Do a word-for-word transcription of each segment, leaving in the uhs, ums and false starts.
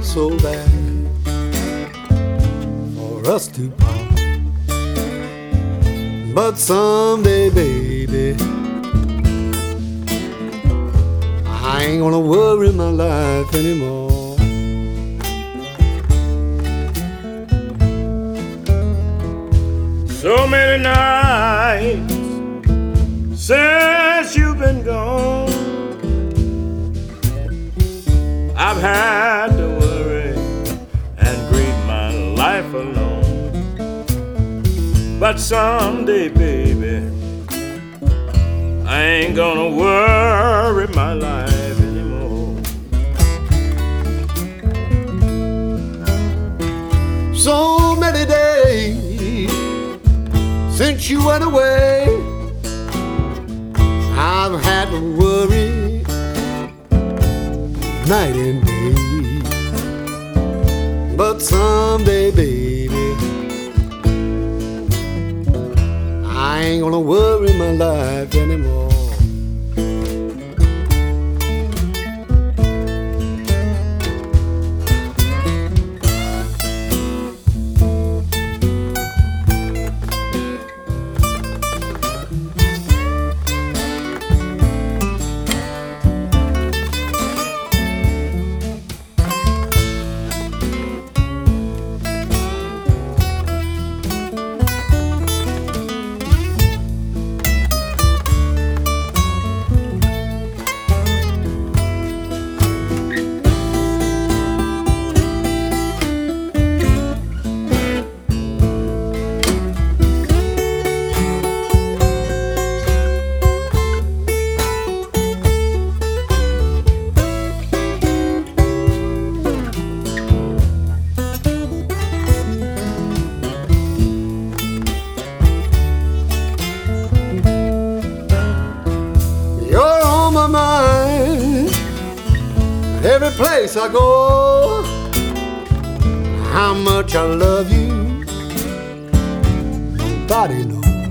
so bad for us to part. But someday, baby, I ain't gonna worry my life anymore. So many nights since you've been gone, I've had to worry and grieve my life alone. But someday, baby, I ain't gonna worry my life anymore. So many days since you went away, I've had to worry night and day. But someday, baby, I ain't gonna worry my life anymore. Every place I go, how much I love you, nobody knows.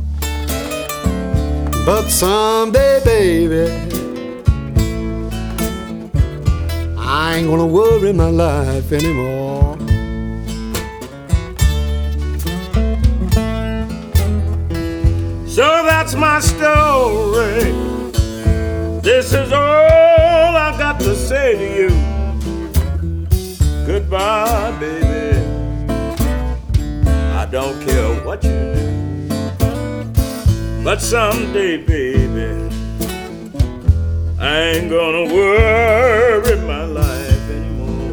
But someday, baby, I ain't gonna worry my life anymore. So that's my story. This is all I've got to say to you. Goodbye, baby. I don't care what you do. But someday, baby, I ain't gonna worry my life anymore.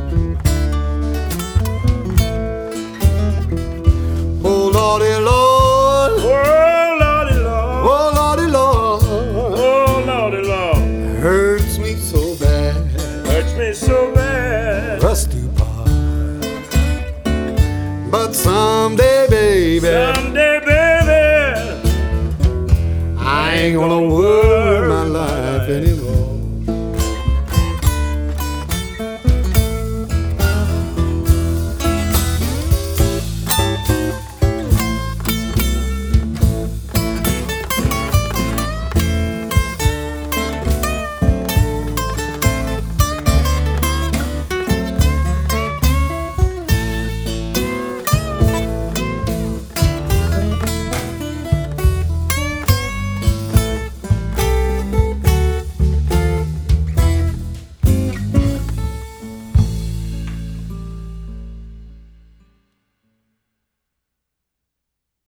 Oh, Lordy, Lord. Oh, Lordy, Lord. Oh, Lordy, Lord. Oh, Lordy, Lord. Hurts me so bad. Hurts me so bad. Us to part. But someday, baby, Someday, baby, I ain't gonna worry my life anymore.